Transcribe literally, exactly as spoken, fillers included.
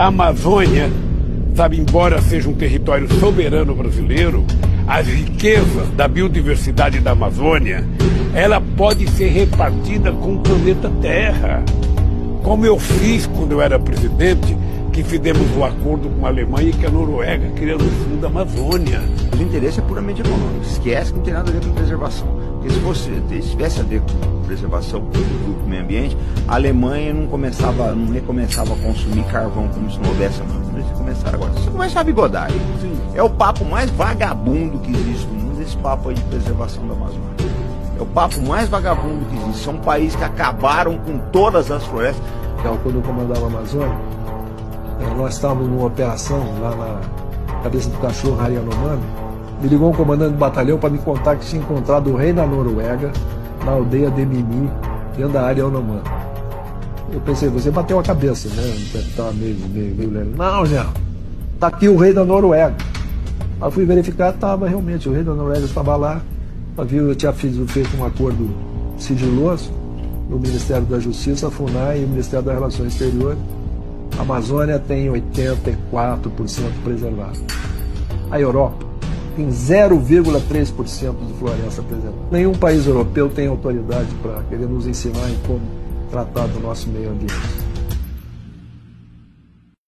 A Amazônia, sabe, embora seja um território soberano brasileiro, as riquezas da biodiversidade da Amazônia, ela pode ser repartida com o planeta Terra. Como eu fiz quando eu era presidente, que fizemos um acordo com a Alemanha e com a Noruega, criando o Fundo da Amazônia. O interesse é puramente econômico. Esquece que não tem nada a ver com preservação. Porque se fosse, se tivesse a ver com preservação do meio ambiente, a Alemanha não começava, não recomeçava a consumir carvão como se não houvesse mais. Eles começaram agora. Você começa a bigodagem. É o papo mais vagabundo que existe no mundo, esse papo aí de preservação da Amazônia. É o papo mais vagabundo que existe. São países que acabaram com todas as florestas. Então, quando eu comandava a Amazônia, nós estávamos numa operação lá na Cabeça do Cachorro, área Yanomami. Me ligou um comandante do batalhão para me contar que tinha encontrado o rei da Noruega na aldeia de Mimi, dentro da área Yanomami. Eu pensei, você bateu a cabeça, né? Estava meio, meio, meio lento. Não, Zé, tá aqui o rei da Noruega. Aí eu fui verificar, estava realmente, o rei da Noruega estava lá. Eu tinha feito, feito um acordo sigiloso no Ministério da Justiça, a FUNAI e o Ministério das Relações Exteriores. A Amazônia tem oitenta e quatro por cento preservado. A Europa tem zero vírgula três por cento de floresta preservada. Nenhum país europeu tem autoridade para querer nos ensinar em como tratar do nosso meio ambiente.